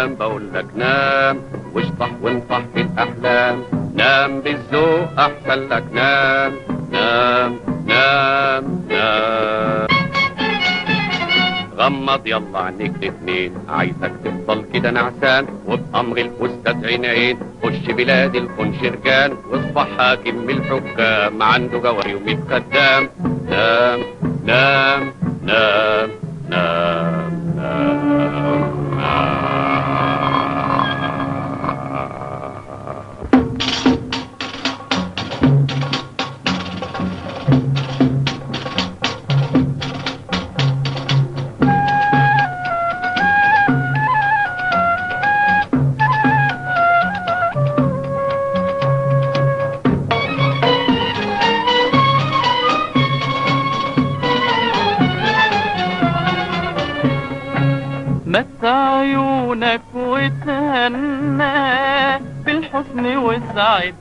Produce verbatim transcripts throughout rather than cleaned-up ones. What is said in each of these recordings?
نام بقول لك نام، واشطح وانطح في الأحلام، نام بالذوق أحسن لك نام نام نام نام. غمض يلا عنيك الاتنين، عايزك تفضل كده نعسان، وبأمر الأستاذ عين عين خش بلاد الخنشرجان، واصبح حاكم من الحكام عنده جواري وميت خدام. نام نام نام نام نام نام. متع عيونك وتهنى بالحسن وسعد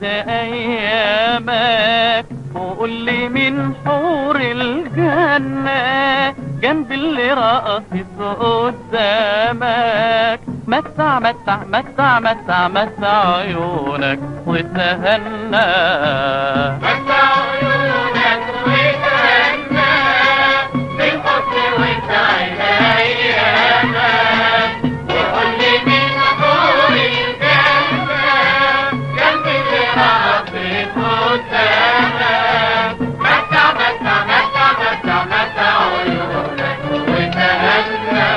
ايامك، وقول لي من حور الجنة جنب اللي رقصت قدامك. متع متع متع متع متع عيونك وتهنى، متع عيونك وتهنى بالحسن وسعد ايامك، وقول لي من حور الجنة جنب اللي رقصت قدامك. متع متع متع متع متع عيونك وتهنى.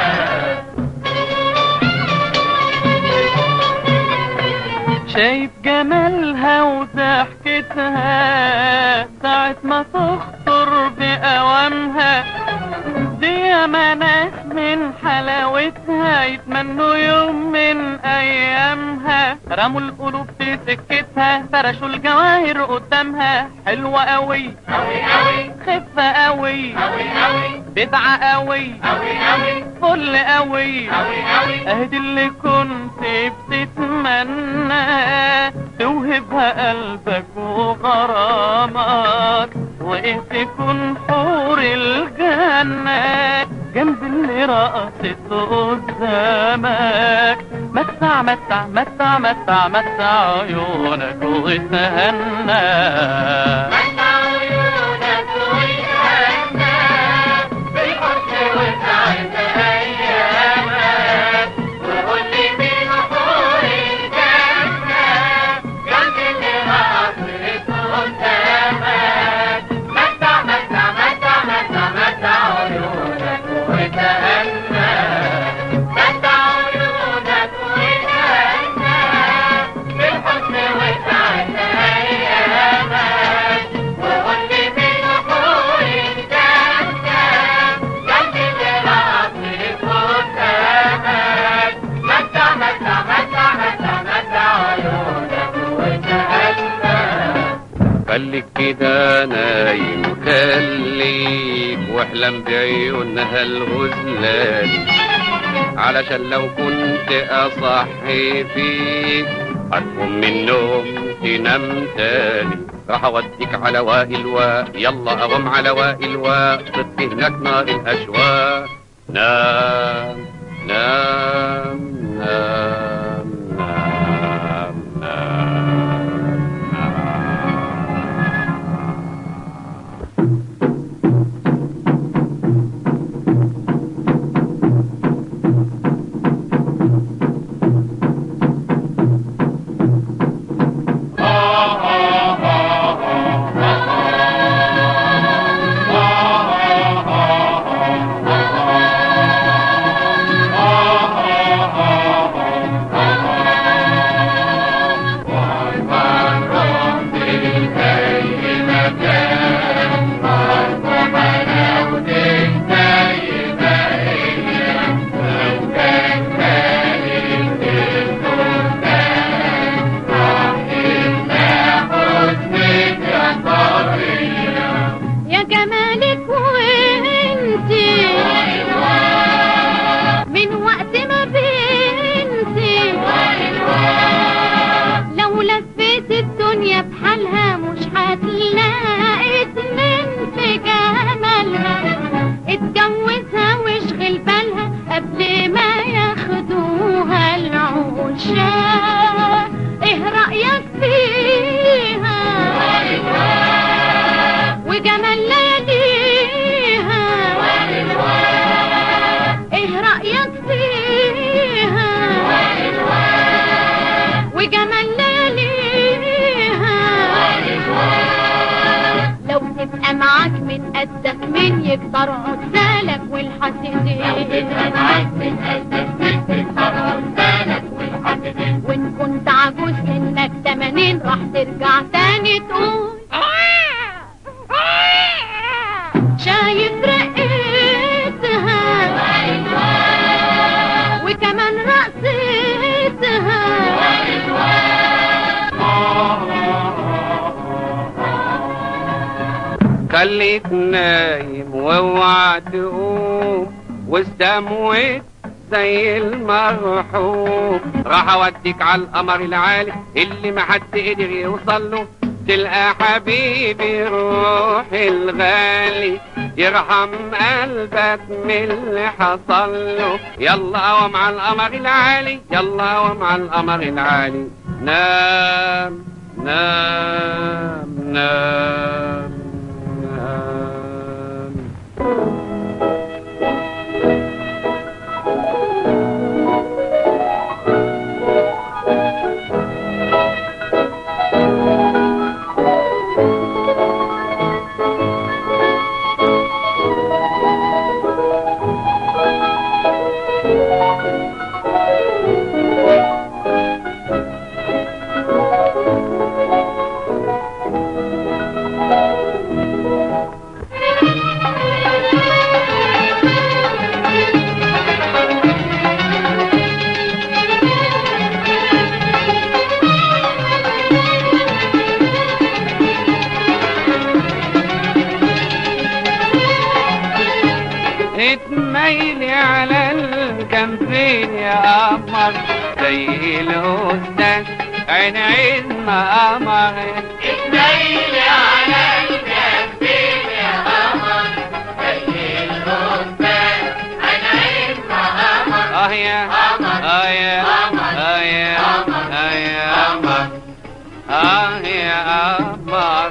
شايف جمالها وضحكتها ساعة ما تخطر بأوامها، دي ياما ناس من حلاوتها يتمنوا يوم من أيامها، رموا القلوب في سكتها فرشوا الجواهر قدامها. حلوة قوي أوي أوي، خفة قوي أوي أوي، بدعة قوي أوي أوي، فل قوي أوي أوي. اهدي اللي كنت بتتمنى توهبها قلبك وغرامك، وايه تكون حور الجنة جنب اللي رقصت قدامك. متع متع متع متع متع عيونك وتهنى، متع عيونك وتهنى بالحسن وسعد ايامك، وقول لي من حور الجنة جنب اللي رقصت قدامك. متع متع متع متع متع عيونك وتهنى، متع عيونك وتهنى بالحسن وسعد ايامك، وقول لي من حور الجنة جنب اللي رقصت قدامك. متع متع متع متع متع عيونك وتهنى. خليك كده نايم خليك، واحلم بعيونها الغزلان، علشان لو كنت اصحي فيك هتقوم من النوم تنام تاني. راح اوديك على وائل وا، يلا اقوم على وائل وا، طفي هناك نار الاشواق. نام نام نام نام نام عزالك والحاسدين وإن كنت عجوز إنك تمانين راح ترجع تاني تقول شايف رقيتها وكمان رقصتها خليك نايم واوعى تقوم واستموت زي المرحوم. راح اوديك على القمر العالي اللي ما حد قدر يوصل له، تلقى حبيبي روحي الغالي يرحم قلبك من اللي حصل له. يلا قوم على القمر العالي، يلا قوم على القمر العالي. نام نام نام نام. اتميلي على الجنبين يا قمر زي الأستاذ عين عين ما قمر. اتميلي على الجنبين يا قمر زي الأستاذ عين عين ما قمر. اه يا قمر اه يا اه يا اه يا قمر اه يا قمر.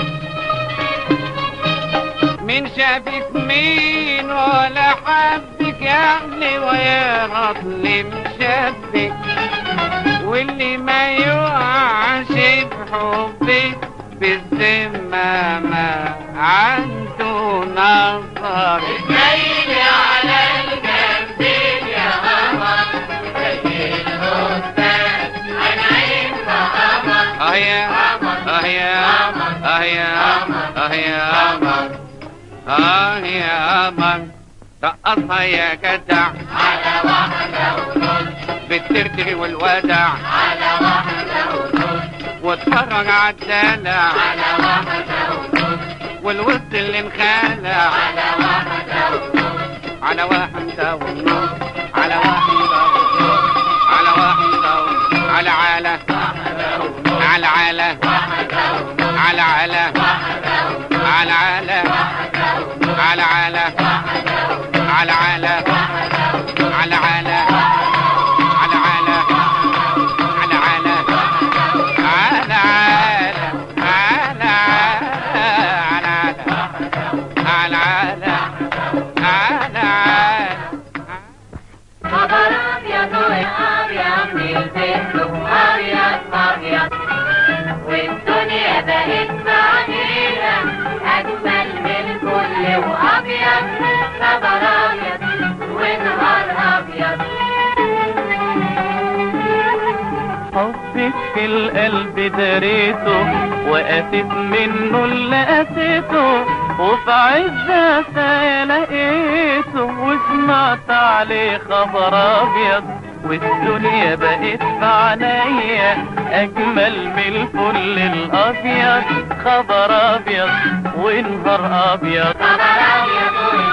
مين شافك مين ولا حبك يعني ويا رطل مشبك، واللي ما يوقعش بحبك بالذمة ما عنده نظر. اتميلي على الجنبين يا قمر زي الأستاذ عين عين ما قمر. اه يا اه يا اه يا اه يا قمر اه يا قمر. رقصها يا جدع على واحدة ونص بالترتري والودع، على واحدة ونص واتفرج عالدلع على واحدة ونص والوسط اللي انخلع. على واحدة ونص على واحدة ونص على واحدة ونص على واحدة ونص على عالة على عالة على عالة على عالة على عالة على عالة على عالة على عالة على عالة على عالة على عالة على عالة. خبر أبيض وأبيض من البيت أبيض أبيض والدنيا بقت معجنة أجمل من الكل وأبيض. خبر أبيض ونهار أبيض. حبك في القلب دريته وقاسيت منه اللي قاسيته، وفي عز ساعة لقيته وسمعت عليه خبر أبيض. والدنيا بقت في عينيا أجمل من الفل الأبيض. خبر أبيض ونهار أبيض. خبر أبيض